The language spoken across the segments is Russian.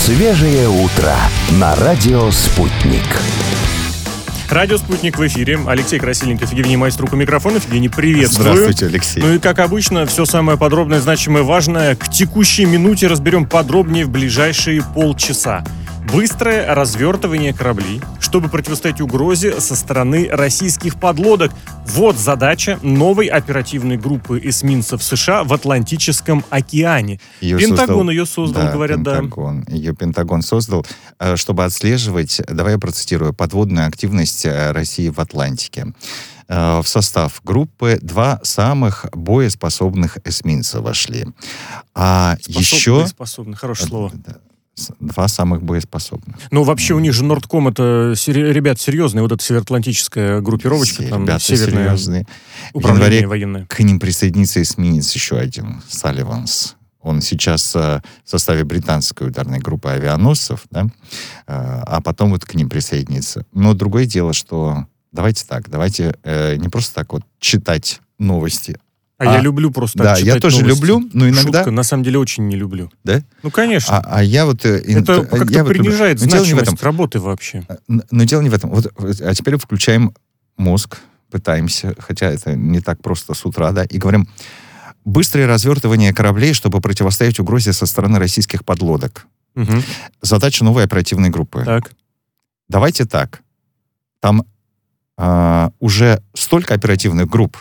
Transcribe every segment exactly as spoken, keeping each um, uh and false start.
Свежее утро на радио «Спутник». Радио «Спутник» в эфире. Алексей Красильников, Евгений Майструк у микрофона. Евгений, приветствую. Здравствуйте, Алексей. Ну и, как обычно, все самое подробное, значимое, важное к текущей минуте разберем подробнее в ближайшие полчаса. Быстрое развертывание кораблей, чтобы противостоять угрозе со стороны российских подлодок. Вот задача новой оперативной группы эсминцев США в Атлантическом океане. Ее Пентагон создал, ее создал, да, говорят, Пентагон. да. Ее Пентагон создал, чтобы отслеживать, давай я процитирую, подводную активность России в Атлантике. В состав группы два самых боеспособных эсминца вошли. А Способ, еще... Боеспособных, хорошее слово. Два самых боеспособных. Ну, вообще, у них же Нордком — это сери- ребят серьезные, вот эта североатлантическая группировочка, Все там, ребята северное серьезные. управление В январе военное. К ним присоединится эсминец еще один, Салливанс. Он сейчас э, в составе британской ударной группы авианосцев, да, э, а потом вот к ним присоединится. Но другое дело, что давайте так, давайте э, не просто так вот читать новости. А, а я люблю просто да, так читать я тоже новости. люблю, но иногда... Шутка, на самом деле очень не люблю. Да? Ну, конечно. А, а я вот... Э, это ин... как-то я принижает вот значимость работы вообще. Но дело не в этом. Вот, а теперь включаем мозг, пытаемся, хотя это не так просто с утра, да, и говорим: быстрое развертывание кораблей, чтобы противостоять угрозе со стороны российских подлодок. Угу. Задача новой оперативной группы. Так. Давайте так. Там а, уже столько оперативных групп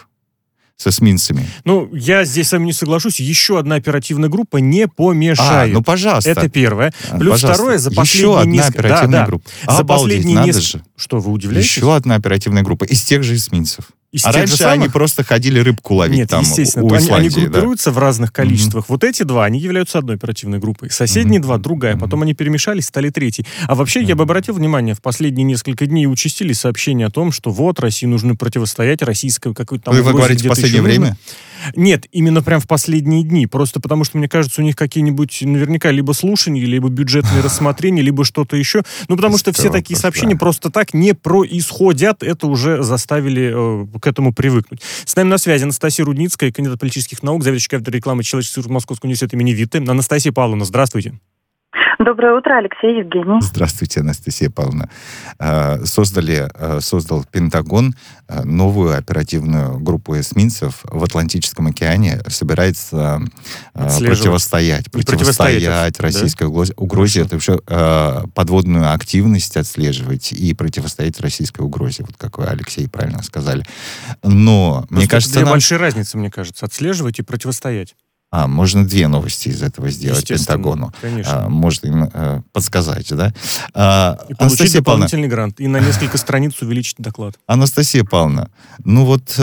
с эсминцами. Ну, я здесь с вами не соглашусь. Еще одна оперативная группа не помешает. А, ну, пожалуйста. Это первое. Плюс пожалуйста. второе, за последние Еще одна несколько... оперативная да, да. группа. За Обалдеть, последние надо несколько... же. Что, вы удивляетесь? Еще одна оперативная группа из тех же эсминцев. Из а тех раньше же самых? они просто ходили рыбку ловить. Нет, там естественно. у Они, Исландии. они группируются да. в разных количествах. Mm-hmm. Вот эти два, они являются одной оперативной группой. Соседние mm-hmm. два — другая. Потом они перемешались, стали третьей. А вообще, mm-hmm. я бы обратил внимание, в последние несколько дней участились сообщения о том, что вот, России нужно противостоять российской какой-то там... Вы, вы говорите в последнее время? Нет, именно прям в последние дни. Просто потому, что, мне кажется, у них какие-нибудь наверняка либо слушания, либо бюджетные рассмотрения, либо что-то еще. Ну, потому что все такие сообщения просто так не происходят. Это уже заставили э, к этому привыкнуть. С нами на связи Анастасия Рудницкая, кандидат политических наук, заведующая кафедрой рекламы человеческих ресурсов Московского университета имени Витте. Анастасия Павловна, здравствуйте. Доброе утро, Алексей, Евгений. Здравствуйте, Анастасия Павловна. Создали, создал Пентагон новую оперативную группу эсминцев в Атлантическом океане. Собирается противостоять, противостоять, противостоять российской да? угрозе. угрозе это еще подводную активность отслеживать и противостоять российской угрозе. Вот как вы, Алексей, правильно сказали. Но, Просто мне кажется... Две нам... большие разницы, мне кажется. Отслеживать и противостоять. А, можно две новости из этого сделать Пентагону. Конечно. А, можно им а, подсказать, да? А, и получить дополнительный Павловна... грант. И на несколько страниц увеличить доклад. Анастасия Павловна, ну вот...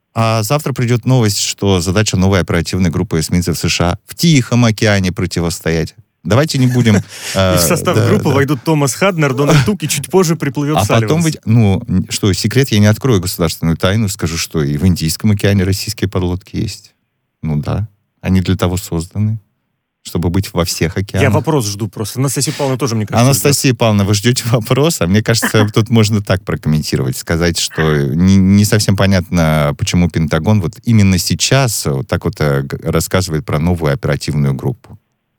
А завтра придет новость, что задача новой оперативной группы эсминцев США в Тихом океане противостоять. Давайте не будем... И в состав группы войдут Томас Хаднер, Дональд Тук, и чуть позже приплывет Салливанс. А потом, ну, что, секрет, я не открою государственную тайну, скажу, что и в Индийском океане российские подлодки есть. Ну да. Они для того созданы, чтобы быть во всех океанах. Я вопрос жду просто. Анастасия Павловна тоже, мне кажется... Анастасия ждет. Павловна, вы ждете вопроса? Мне кажется, тут можно так прокомментировать, сказать, что не, не совсем понятно, почему Пентагон вот именно сейчас вот так вот рассказывает про новую оперативную группу.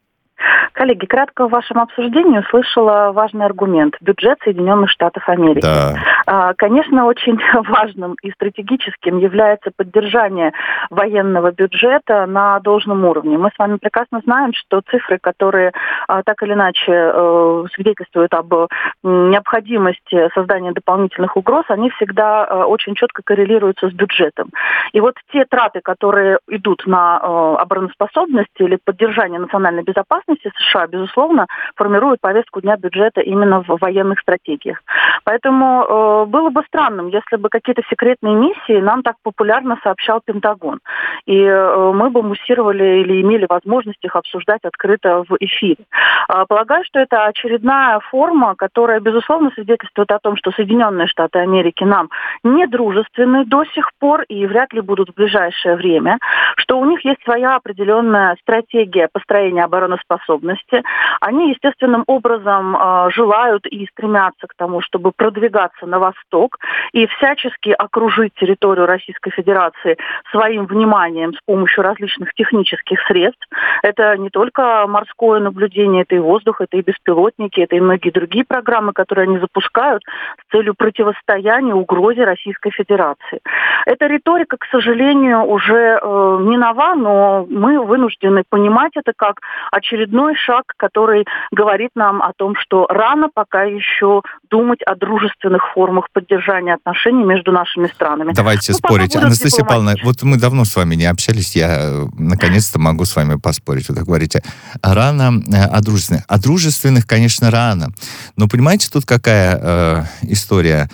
Коллеги, кратко в вашем обсуждении услышала важный аргумент – бюджет Соединенных Штатов Америки. Да. Конечно, очень важным и стратегическим является поддержание военного бюджета на должном уровне. Мы с вами прекрасно знаем, что цифры, которые так или иначе свидетельствуют об необходимости создания дополнительных угроз, они всегда очень четко коррелируются с бюджетом. И вот те траты, которые идут на обороноспособность или поддержание национальной безопасности США, безусловно, формируют повестку дня бюджета именно в военных стратегиях. Поэтому э, было бы странным, если бы какие-то секретные миссии нам так популярно сообщал Пентагон. И э, мы бы муссировали или имели возможность их обсуждать открыто в эфире. Э, полагаю, что это очередная форма, которая, безусловно, свидетельствует о том, что Соединенные Штаты Америки нам не дружественны до сих пор и вряд ли будут в ближайшее время, что у них есть своя определенная стратегия построения обороноспособности. Они естественным образом э, желают и стремятся к тому, чтобы продвигаться на восток и всячески окружить территорию Российской Федерации своим вниманием с помощью различных технических средств. Это не только морское наблюдение, это и воздух, это и беспилотники, это и многие другие программы, которые они запускают с целью противостояния угрозе Российской Федерации. Эта риторика, к сожалению, уже э, не нова, но мы вынуждены понимать это как очередной шаг, который говорит нам о том, что рано пока еще думать о дружественных формах поддержания отношений между нашими странами. Давайте ну, спорить. Анастасия Павловна, вот мы давно с вами не общались, я наконец-то могу с вами поспорить. Вы так говорите, рано о дружественных. О дружественных, конечно, рано. Но понимаете, тут какая э, история?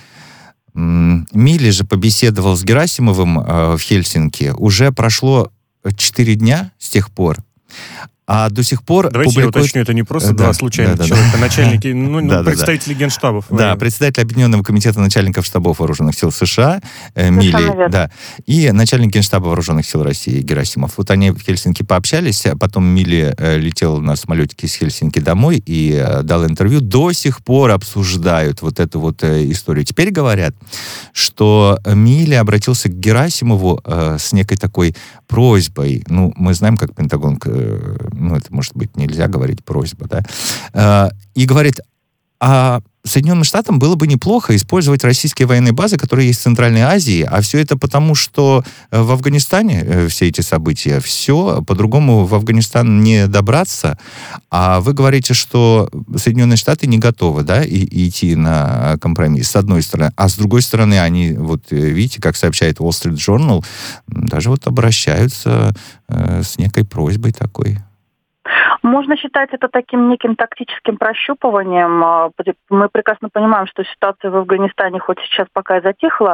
Милли же побеседовал с Герасимовым э, в Хельсинки. Уже прошло четыре дня с тех пор. А до сих пор... Давайте публикует... я уточню, это не просто да, два случайных да, да, человека, да. начальники, ну, да, представители да, генштабов. Да, председатель Объединенного комитета начальников штабов вооруженных сил США, э, Милли, да, и начальник генштаба вооруженных сил России Герасимов. Вот они в Хельсинки пообщались, а потом Милли э, летел на самолетике из Хельсинки домой и э, дал интервью. До сих пор обсуждают вот эту вот э, историю. Теперь говорят, что Милли обратился к Герасимову э, с некой такой просьбой. Ну, мы знаем, как Пентагон... Э, ну, это, может быть, нельзя говорить просьба, да, и говорит, а Соединенным Штатам было бы неплохо использовать российские военные базы, которые есть в Центральной Азии, а все это потому, что в Афганистане все эти события, все, по-другому в Афганистан не добраться, а вы говорите, что Соединенные Штаты не готовы, да, и, и идти на компромисс, с одной стороны, а с другой стороны, они, вот видите, как сообщает Wall Street Journal, даже вот обращаются э, с некой просьбой такой. Можно считать это таким неким тактическим прощупыванием. Мы прекрасно понимаем, что ситуация в Афганистане хоть сейчас пока и затихла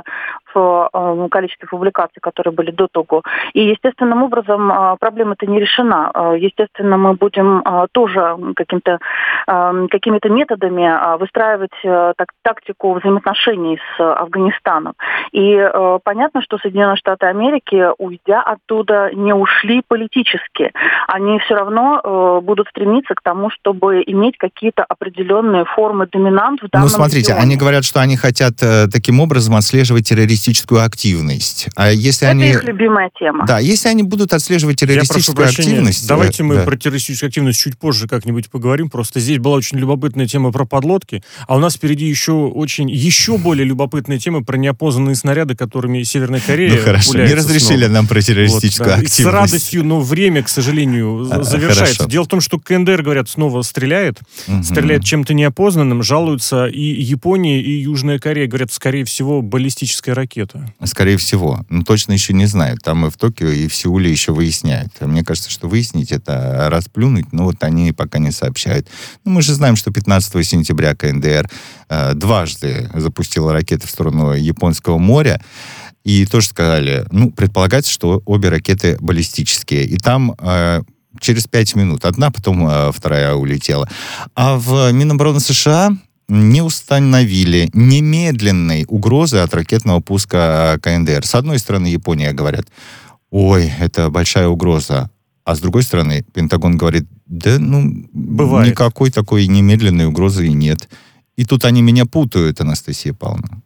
в количестве публикаций, которые были до того. И естественным образом проблема-то не решена. Естественно, мы будем тоже каким-то, какими-то методами выстраивать так, тактику взаимоотношений с Афганистаном. И понятно, что Соединенные Штаты Америки, уйдя оттуда, не ушли политически. Они все равно будут стремиться к тому, чтобы иметь какие-то определенные формы доминант в данном Ну, смотрите, регионе. Они говорят, что они хотят э, таким образом отслеживать террористическую активность. А если Это они... их любимая тема. Да, если они будут отслеживать террористическую активность... Давайте э, мы да. про террористическую активность чуть позже как-нибудь поговорим. Просто здесь была очень любопытная тема про подлодки, а у нас впереди еще очень, еще более любопытная тема про неопознанные снаряды, которыми Северная Корея Ну, хорошо, не разрешили снова. нам про террористическую вот, да. активность. И с радостью, но время, к сожалению, завершается. Хорошо. Дело в том, что КНДР, говорят, снова стреляет, угу. стреляет чем-то неопознанным, жалуются и Япония, и Южная Корея. Говорят, скорее всего, баллистическая ракета. Скорее всего. Но точно еще не знают. Там и в Токио, и в Сеуле еще выясняют. Мне кажется, что выяснить это, расплюнуть, но вот они пока не сообщают. Ну, мы же знаем, что пятнадцатого сентября КНДР э, дважды запустила ракеты в сторону Японского моря. И тоже сказали, ну, предполагается, что обе ракеты баллистические. И там... Э, через пять минут. Одна, потом э, вторая улетела. А в Минобороны США не установили немедленной угрозы от ракетного пуска КНДР. С одной стороны, Япония говорят, ой, это большая угроза. А с другой стороны, Пентагон говорит, да, ну, Бывает. Никакой такой немедленной угрозы и нет. И тут они меня путают, Анастасия Павловна.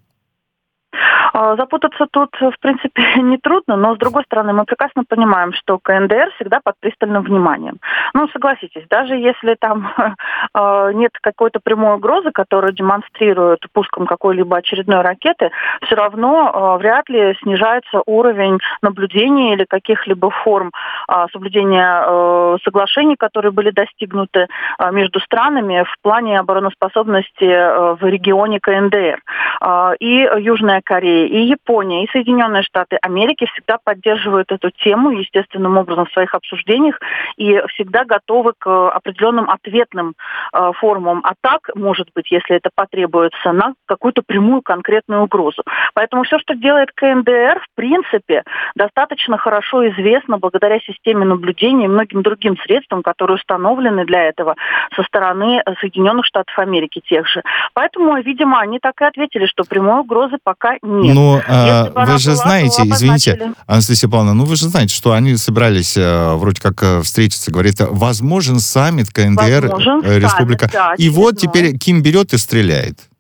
Запутаться тут, в принципе, нетрудно, но, с другой стороны, мы прекрасно понимаем, что КНДР всегда под пристальным вниманием. Ну, согласитесь, даже если там э, нет какой-то прямой угрозы, которую демонстрируют пуском какой-либо очередной ракеты, все равно э, вряд ли снижается уровень наблюдения или каких-либо форм э, соблюдения э, соглашений, которые были достигнуты э, между странами в плане обороноспособности э, в регионе КНДР. Э, и Южная Корея, и Япония, и Соединенные Штаты Америки всегда поддерживают эту тему, естественным образом, в своих обсуждениях и всегда готовы к определенным ответным э, формам атак, может быть, если это потребуется, на какую-то прямую конкретную угрозу. Поэтому все, что делает КНДР, в принципе, достаточно хорошо известно благодаря системе наблюдения и многим другим средствам, которые установлены для этого со стороны Соединенных Штатов Америки тех же. Поэтому, видимо, они так и ответили, что прямой угрозы пока нет. Ну, а, вы же была, знаете, извините, Анастасия Павловна, ну вы же знаете, что они собирались а, вроде как а, встретиться, говорит, возможен саммит КНДР, возможен Республика. саммит, да, и вот теперь Ким берет и стреляет.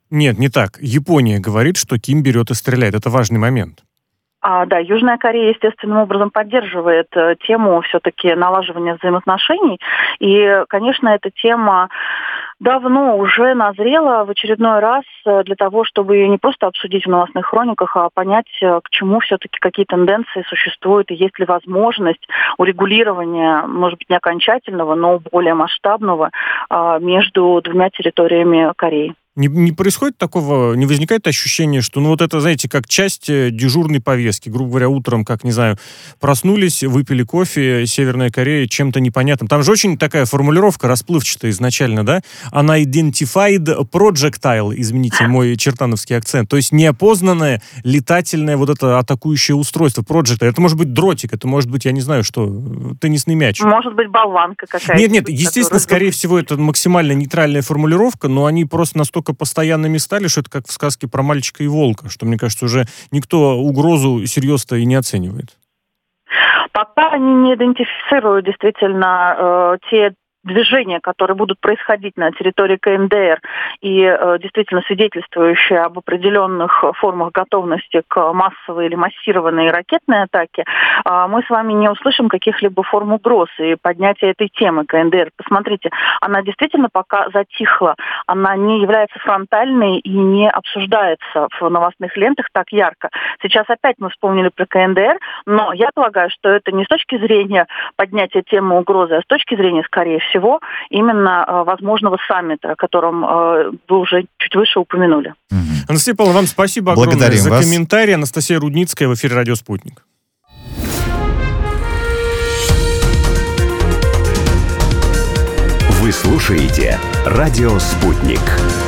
Нет, не так. Япония говорит, что Ким берет и стреляет. Это важный момент. А, да, Южная Корея естественным образом поддерживает э, тему все-таки налаживания взаимоотношений. И, конечно, эта тема давно уже назрела в очередной раз для того, чтобы ее не просто обсудить в новостных хрониках, а понять, к чему все-таки какие тенденции существуют, и есть ли возможность урегулирования, может быть, не окончательного, но более масштабного между двумя территориями Кореи. Не, не происходит такого, не возникает ощущение, что, ну, вот это, знаете, как часть дежурной повестки. Грубо говоря, утром, как, не знаю, проснулись, выпили кофе, Северная Корея чем-то непонятным. Там же очень такая формулировка расплывчатая изначально, да? Unidentified projectile, извините мой чертановский акцент. То есть неопознанное летательное вот это атакующее устройство, projectile. Это может быть дротик, это может быть, я не знаю, что, теннисный мяч. Может быть, болванка какая-то. Нет, нет, естественно, скорее всего, это максимально нейтральная формулировка, но они просто настолько постоянными стали, что это как в сказке про мальчика и волка, что, мне кажется, уже никто угрозу серьезно и не оценивает. Пока они не идентифицируют действительно э, те движения, которые будут происходить на территории КНДР и э, действительно свидетельствующие об определенных формах готовности к массовой или массированной ракетной атаке, э, мы с вами не услышим каких-либо форм угроз и поднятия этой темы КНДР. Посмотрите, она действительно пока затихла, она не является фронтальной и не обсуждается в новостных лентах так ярко. Сейчас опять мы вспомнили про КНДР, но я полагаю, что это не с точки зрения поднятия темы угрозы, а с точки зрения, скорее всего, всего именно э, возможного саммита, о котором э, вы уже чуть выше упомянули. Угу. Анастасия Павловна, вам спасибо огромное Благодарим за вас. комментарий. Анастасия Рудницкая в эфире «Радио Спутник». Вы слушаете «Радио Спутник».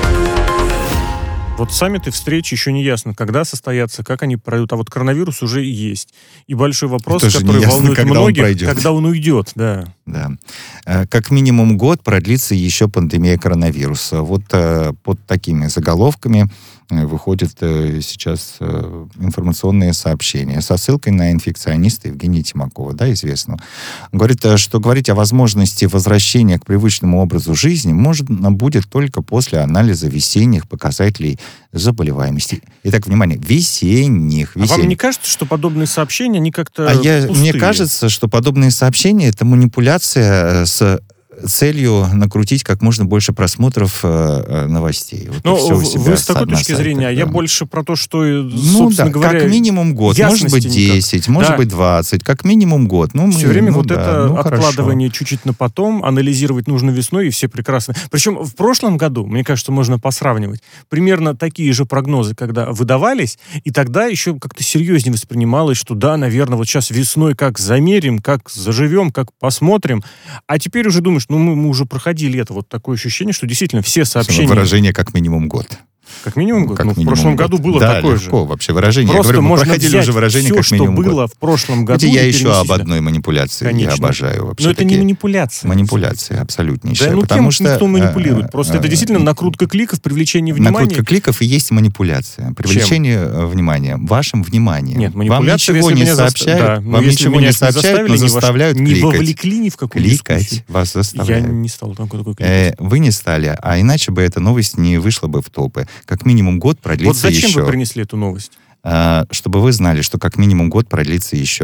Вот саммиты, встречи еще не ясно, когда состоятся, как они пройдут. А вот коронавирус уже есть. И большой вопрос, Тоже который ясно, волнует когда многих, он когда он уйдет. Да. Да. Как минимум год продлится еще пандемия коронавируса. Вот под такими заголовками выходят сейчас информационные сообщения со ссылкой на инфекциониста Евгения Тимакова, да, известного. Говорит, что говорить о возможности возвращения к привычному образу жизни можно будет только после анализа весенних показателей заболеваемости. Итак, внимание, весенних. весенних. А вам не кажется, что подобные сообщения, они как-то а я, пустые? Мне кажется, что подобные сообщения — это манипуляция с целью накрутить как можно больше просмотров э, новостей. Вот Но вы с такой точки зрения, а да. я больше про то, что, собственно ну, да, говоря, как минимум год, может быть десять, никак. может да. быть двадцать, как минимум год. Ну, все мы, время ну, вот да, это ну, откладывание хорошо. чуть-чуть на потом, анализировать нужно весной, и все прекрасно. Причем в прошлом году, мне кажется, можно посравнивать, примерно такие же прогнозы, когда выдавались, и тогда еще как-то серьезнее воспринималось, что да, наверное, вот сейчас весной как замерим, как заживем, как посмотрим, а теперь уже думаешь, ну, мы, мы уже проходили это. Вот такое ощущение, что действительно все сообщения... Выражение как минимум год. Как минимум год? Как ну, минимум в прошлом год. году было да, такое легко, же. вообще выражение. Просто я говорю, мы можно проходили взять уже выражение все, как минимум что было год. в прошлом году. Видите, я еще об одной манипуляции Конечно. я обожаю вообще. Но это не манипуляция. Манипуляция, абсолютнейшая. Да, ну потому кем что, никто манипулирует. Просто э, это действительно накрутка кликов, привлечение внимания. Накрутка кликов и есть манипуляция. Привлечение Чем? внимания. Вашим вниманием. Нет, манипуляция, вам ничего не сообщают, да, вам ничего не сообщают, но заставляют не кликать. Не вовлекли ни в какую Кликать дискуссию. вас заставляют. Я не стал такой, такой кликать. Э, вы не стали, а иначе бы эта новость не вышла бы в топы. Как минимум год продлится еще. Вот зачем вы принесли эту новость? Чтобы вы знали, что как минимум год продлится еще.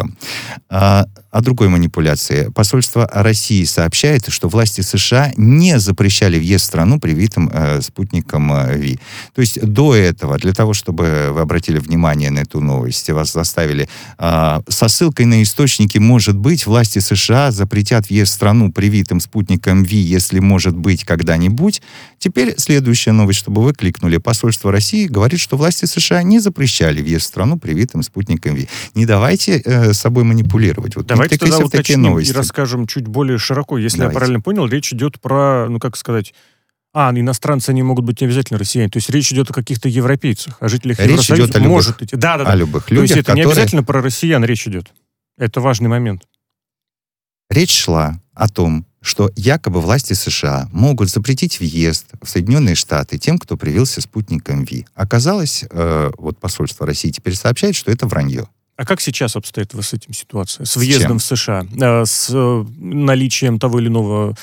О другой манипуляции. Посольство России сообщает, что власти США не запрещали въезд в страну привитым э, спутником Ви. То есть до этого, для того, чтобы вы обратили внимание на эту новость, вас заставили э, со ссылкой на источники, может быть, власти США запретят въезд в страну привитым спутником Ви, если может быть когда-нибудь. Теперь следующая новость, чтобы вы кликнули. Посольство России говорит, что власти США не запрещали въезд в страну привитым спутником Ви. Не давайте э, собой манипулировать. Вот давайте тогда уточним новости. И расскажем чуть более широко. Если давайте. я правильно понял, речь идет про, ну как сказать, а, иностранцы, они могут быть не обязательно россияне. То есть речь идет о каких-то европейцах, о жителях речь Евросоюза. Идет о любых, может идти. Да, да, да. О любых То людях, есть это которые... не обязательно про россиян речь идет. Это важный момент. Речь шла о том, что якобы власти США могут запретить въезд в Соединенные Штаты тем, кто привился спутником Ви. Оказалось, э, вот посольство России теперь сообщает, что это вранье. А как сейчас обстоит с этим ситуация? С въездом с в США? Э, с э, наличием того или иного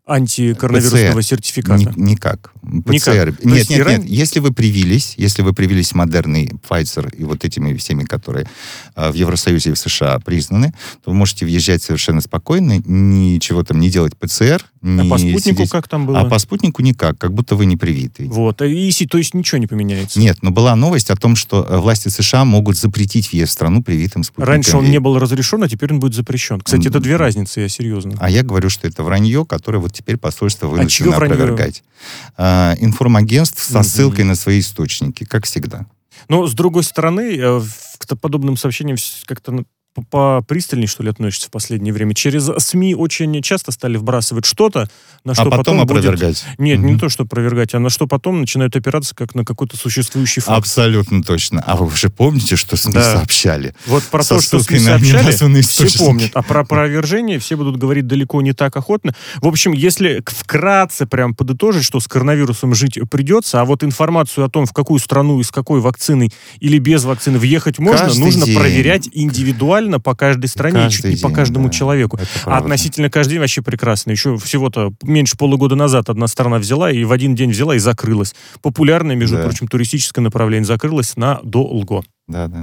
антикоронавирусного ПЦР. Сертификата? Ни, никак. ПЦР. Никак. Нет, нет, нет. Если вы привились, если вы привились Модерной, Pfizer и вот этими всеми, которые э, в Евросоюзе и в США признаны, то вы можете въезжать совершенно спокойно, ничего там не делать ПЦР. А по спутнику сидеть. Как там было? А по спутнику никак, как будто вы не привитый. Вот. И, то есть ничего не поменяется? Нет, но была новость о том, что власти США могут запретить въезд в страну привитым спутником. Раньше он не был разрешен, а теперь он будет запрещен. Кстати, это две разницы, я серьезно. А я говорю, что это вранье, которое вот теперь посольство вынуждено а опровергать. А, информагентств со ссылкой на свои источники, как всегда. Но, с другой стороны, к подобным сообщениям как-то попристальнее, что ли, относится в последнее время. Через СМИ очень часто стали вбрасывать что-то, на что а потом, потом опровергать. Будет... Нет, mm-hmm. не то, что опровергать, а на что потом начинают опираться как на какой-то существующий факт. Абсолютно точно. А вы уже помните, что СМИ да. сообщали? Вот про Со то, что СМИ сообщали, все помнят. А про опровержение все будут говорить далеко не так охотно. В общем, если вкратце прям подытожить, что с коронавирусом жить придется, а вот информацию о том, в какую страну и с какой вакциной или без вакцины въехать можно, каждый нужно день. проверять индивидуально по каждой стране каждый и день, по каждому да, человеку. А относительно каждый день вообще прекрасно. Еще всего-то меньше полугода назад одна страна взяла и в один день взяла и закрылась. Популярное, между да. прочим, туристическое направление закрылось надолго. Да, да.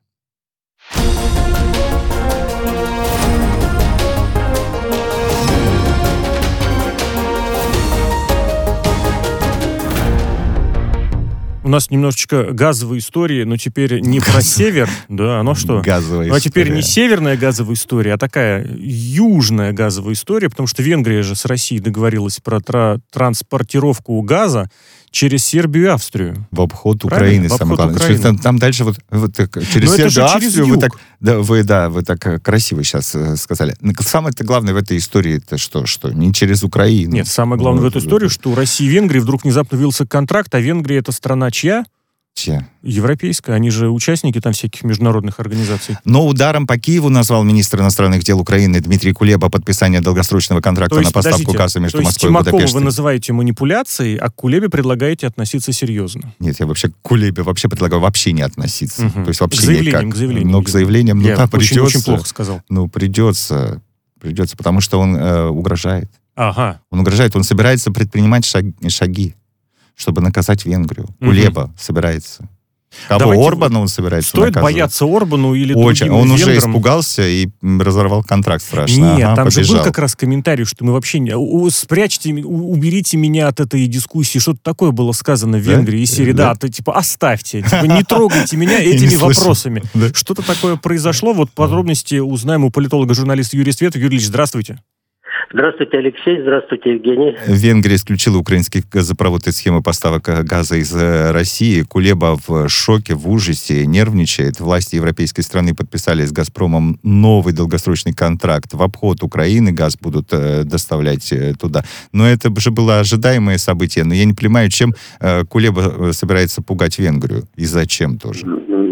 У нас немножечко газовой истории, но теперь не Газ... про север. Да, оно что? Газовая ну, а теперь история. Не северная газовая история, а такая южная газовая история, потому что Венгрия же с Россией договорилась про тра- транспортировку газа через Сербию и Австрию. В обход Украины, самое главное. Украины. Там, там дальше вот, вот через но Сербию и Австрию вы так, да, вы, да, вы так красиво сейчас э, сказали. Самое-то главное в этой истории это что? Что не через Украину. Нет, самое главное вот, в этой истории, что у России и Венгрии вдруг внезапно ввился контракт, а Венгрия это страна чья? Чья? Европейская. Они же участники там всяких международных организаций. Но ударом по Киеву назвал министр иностранных дел Украины Дмитрий Кулеба подписание долгосрочного контракта есть, на поставку газа между то Москвой и Будапештом. Тимакову вы называете манипуляцией, а к Кулебе предлагаете относиться серьезно. Нет, я вообще к Кулебе вообще предлагаю вообще не относиться. Угу. То есть вообще к заявлениям, никак. К заявлениям. Но к заявлениям, ну я да, очень, придется. очень плохо сказал. Ну, придется. Придется, потому что он э, угрожает. Ага. Он угрожает, он собирается предпринимать шаги, шаги чтобы наказать Венгрию. Угу. Кулеба собирается. Кого? Давайте Орбана он собирается Стоит наказывать? бояться Орбану или Очень. другим Он венграм? уже испугался и разорвал контракт страшно. Нет, ага, там побежал. же был как раз комментарий, что мы вообще не... У, спрячьте, у, уберите меня от этой дискуссии. Что-то такое было сказано в Венгрии. Да? И серии, да, да, типа, оставьте, типа, не трогайте меня этими вопросами. Что-то такое произошло. Вот подробности узнаем у политолога, журналиста Юрия Светов. Юрий Ильич, здравствуйте. Здравствуйте, Алексей. Здравствуйте, Евгений. Венгрия исключила украинский газопровод из схемы поставок газа из России. Кулеба в шоке, в ужасе, нервничает. Власти европейской страны подписали с «Газпромом» новый долгосрочный контракт. В обход Украины газ будут э, доставлять э, туда. Но это же было ожидаемое событие. Но я не понимаю, чем э, Кулеба собирается пугать Венгрию. И зачем тоже?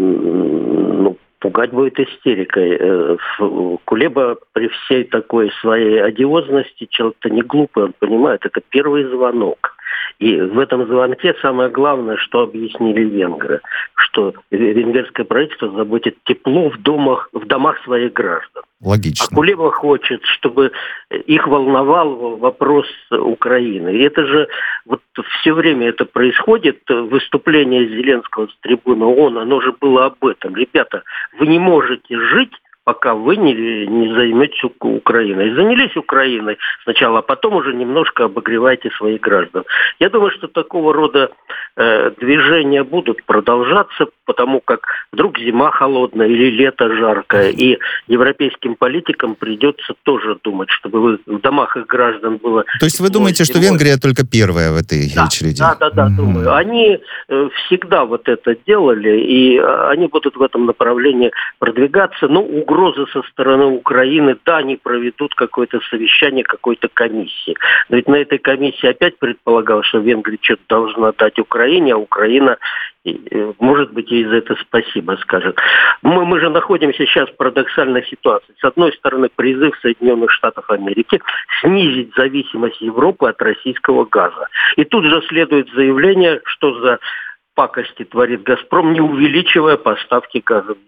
Пугать будет истерикой. Кулеба при всей такой своей одиозности, человек-то не глупый, он понимает, это первый звонок. И в этом звонке самое главное, что объяснили венгры, что венгерское правительство заботит тепло в домах, в домах своих граждан. Логично. А Кулеба хочет, чтобы их волновал вопрос Украины. И это же вот все время это происходит. Выступление Зеленского с трибуны ООН, оно же было об этом. Ребята, вы не можете жить, пока вы не, не займетесь Украиной. Занялись Украиной сначала, а потом уже немножко обогревайте своих граждан. Я думаю, что такого рода э, движения будут продолжаться, потому как вдруг зима холодная или лето жаркое, и европейским политикам придется тоже думать, чтобы вы, в домах их граждан было... То есть вы думаете, что Венгрия только первая в этой да, очереди? Да, да, да, mm-hmm. думаю. Они э, всегда вот это делали, и э, они будут в этом направлении продвигаться. Ну, угрозы со стороны Украины, да, они проведут какое-то совещание какой-то комиссии. Но ведь на этой комиссии опять предполагалось, что Венгрия что-то должна дать Украине, а Украина, может быть, ей за это спасибо скажет. Мы, мы же находимся сейчас в парадоксальной ситуации. С одной стороны, призыв Соединенных Штатов Америки снизить зависимость Европы от российского газа. И тут же следует заявление, что за пакости творит «Газпром», не увеличивая поставки газа в Европу.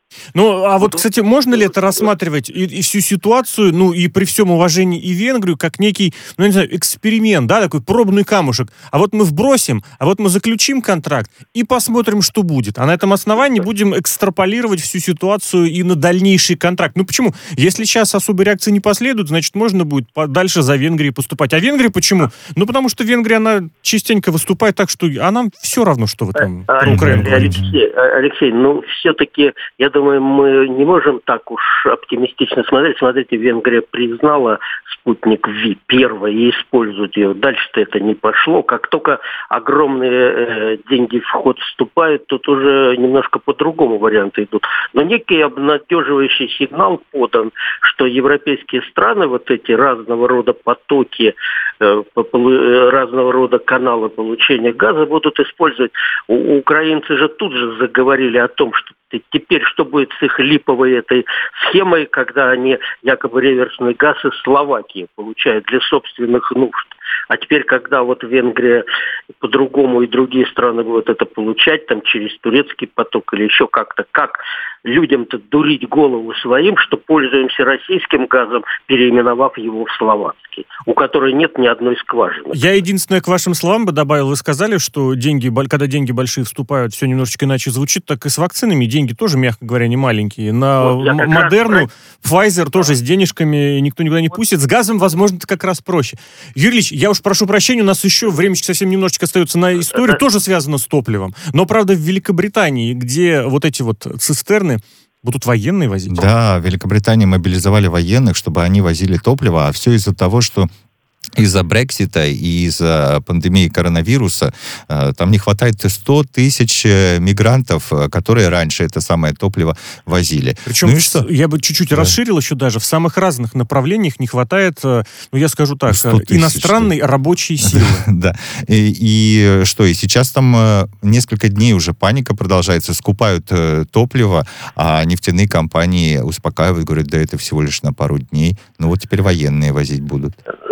Ну, а вот, кстати, можно ли это рассматривать и, и всю ситуацию, ну, и при всем уважении и Венгрию, как некий, ну, не знаю, эксперимент, да, такой пробный камушек. А вот мы вбросим, а вот мы заключим контракт и посмотрим, что будет. А на этом основании будем экстраполировать всю ситуацию и на дальнейший контракт. Ну, почему? Если сейчас особой реакции не последует, значит, можно будет дальше за Венгрией поступать. А Венгрия почему? Ну, потому что Венгрия, она частенько выступает так, что а нам все равно, что вы там а, про Украину говорите. Алексей, Алексей, ну, все-таки, я думаю, мы не можем так уж оптимистично смотреть. Смотрите, Венгрия признала спутник Ви первой и использует ее. Дальше-то это не пошло. Как только огромные э, деньги в ход вступают, тут уже немножко по-другому варианты идут. Но некий обнадеживающий сигнал подан, что европейские страны, вот эти разного рода потоки, э, разного рода каналы получения газа будут использовать. У, украинцы же тут же заговорили о том, что теперь что будет с их липовой этой схемой, когда они якобы реверсный газ из Словакии получают для собственных нужд. А теперь, когда вот Венгрия по-другому и другие страны будут это получать, там через турецкий поток или еще как-то, как людям-то дурить голову своим, что пользуемся российским газом, переименовав его в словацкий, у которой нет ни одной скважины. Я единственное к вашим словам бы добавил, вы сказали, что деньги, когда деньги большие вступают, все немножечко иначе звучит, так и с вакцинами деньги тоже, мягко говоря, не маленькие. На вот, Модерну, Pfizer тоже с денежками никто никуда не пустит, с газом, возможно, это как раз проще. Юрий Ильич, я уж прошу прощения, у нас еще времечко совсем немножечко остается на историю, тоже связано с топливом. Но, правда, в Великобритании, где вот эти вот цистерны будут военные возить? Да, в Великобритании мобилизовали военных, чтобы они возили топливо, а все из-за того, что из-за Брексита и из-за пандемии коронавируса э, там не хватает сто тысяч мигрантов, которые раньше это самое топливо возили. Причем, ну что? Я бы чуть-чуть да. расширил еще даже, в самых разных направлениях не хватает, ну я скажу так, иностранной да. рабочей силы. Да, и, и что, и сейчас там несколько дней уже паника продолжается, скупают топливо, а нефтяные компании успокаивают, говорят, да это всего лишь на пару дней, ну вот теперь военные возить будут.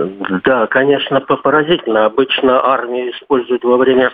Да, конечно, поразительно. Обычно армию используют во время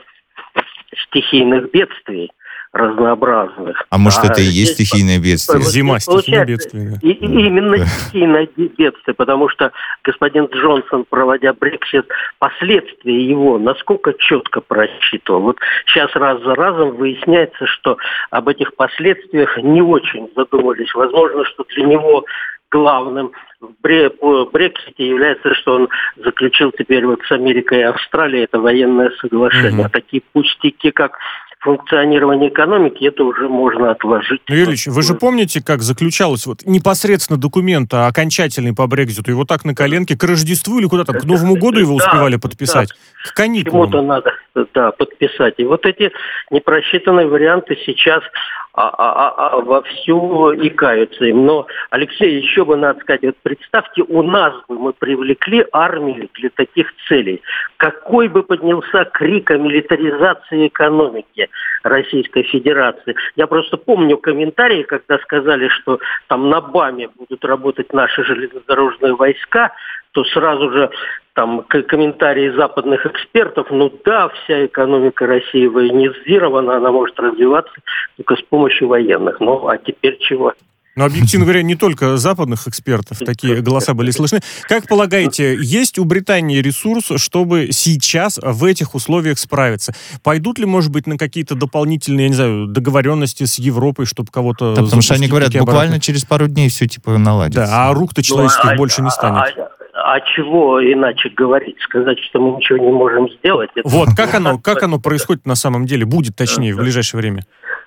стихийных бедствий разнообразных. А может, а это и есть стихийное бедствие? Зима, стихийное бедствие. И, и именно стихийное бедствие, потому что господин Джонсон, проводя Брексит, последствия его насколько четко просчитывал. Вот сейчас раз за разом выясняется, что об этих последствиях не очень задумались. Возможно, что для него главным в Брексите является, что он заключил теперь вот с Америкой и Австралией это военное соглашение. Mm-hmm. А такие пустяки, как функционирование экономики, это уже можно отложить. Ну, Юрий Ильич, вы же помните, как заключалось вот непосредственно документ окончательный по Брекситу? Его так на коленке к Рождеству или куда-то, к Новому году его успевали да, подписать? Да. К каникулам. Чему-то надо да, подписать. И вот эти непросчитанные варианты сейчас а, а, а, вовсю икаются им. Но, Алексей, еще бы надо сказать, вот представьте, у нас бы мы привлекли армию для таких целей. Какой бы поднялся крик о милитаризации экономики Российской Федерации. Я просто помню комментарии, когда сказали, что там на БАМе будут работать наши железнодорожные войска, то сразу же там комментарии западных экспертов, ну да, вся экономика России военизирована, она может развиваться только с помощью военных. Ну, а теперь чего? Но, объективно говоря, не только западных экспертов такие голоса были слышны. Как полагаете, есть у Британии ресурс, чтобы сейчас в этих условиях справиться? Пойдут ли, может быть, на какие-то дополнительные, я не знаю, договоренности с Европой, чтобы кого-то... Да, потому что они говорят, буквально через пару дней все типа наладится. Да, а рук-то человеческих ну, а, больше не станет. А, а, а чего иначе говорить? Сказать, что мы ничего не можем сделать? Это... Вот, как оно, как оно происходит на самом деле? Будет, точнее, в ближайшее время?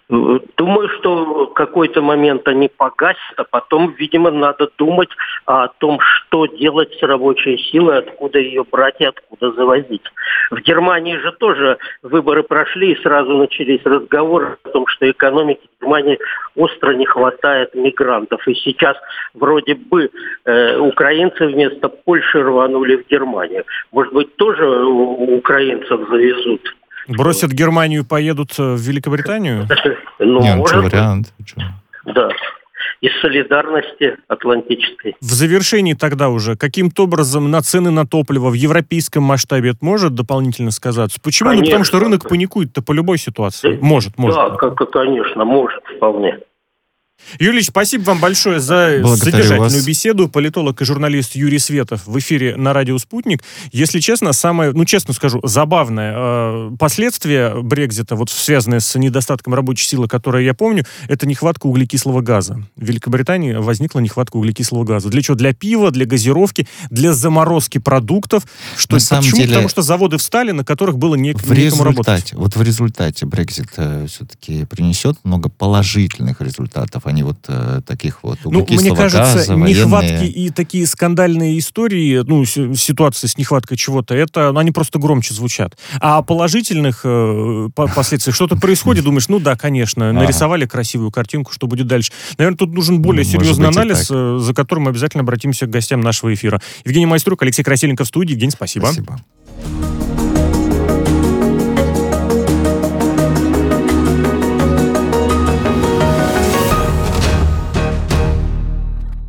Думаю, что в какой-то момент они погасят, а потом, видимо, надо думать о том, что делать с рабочей силой, откуда ее брать и откуда завозить. В Германии же тоже выборы прошли, и сразу начались разговоры о том, что экономике Германии остро не хватает мигрантов. И сейчас вроде бы э, украинцы вместо Польши рванули в Германию. Может быть, тоже у украинцев завезут? Бросят Германию и поедут в Великобританию? Ну, Нет, может что вариант. Да. Из солидарности атлантической. В завершении тогда уже, каким-то образом на цены на топливо в европейском масштабе это может дополнительно сказаться? Почему? Конечно. Ну, потому что рынок паникует-то по любой ситуации. Может, может. Да, как, конечно, может, вполне. Юрий, спасибо вам большое за Благодарю содержательную вас. беседу. Политолог и журналист Юрий Светов в эфире на радио «Спутник». Если честно, самое, ну, честно скажу, забавное э, последствие Брексита, вот связанное с недостатком рабочей силы, которое я помню, это нехватка углекислого газа. В Великобритании возникла нехватка углекислого газа. Для чего? Для пива, для газировки, для заморозки продуктов. Что, на самом почему? деле, Потому что заводы встали, на которых было не, в некому работать. результате, вот в результате Брексит э, все-таки принесет много положительных результатов, а не вот э, таких вот Ну, углекислого мне кажется, газа, нехватки военные. и такие скандальные истории, ну, с- ситуации с нехваткой чего-то, это, ну, они просто громче звучат. А о положительных э, по- последствиях что-то происходит, думаешь, ну да, конечно, Ага. нарисовали красивую картинку, что будет дальше. Наверное, тут нужен более Ну, может серьезный быть и анализ, так. э, за которым мы обязательно обратимся к гостям нашего эфира. Евгений Майструк, Алексей Красильников в студии. Евгений, спасибо. Спасибо.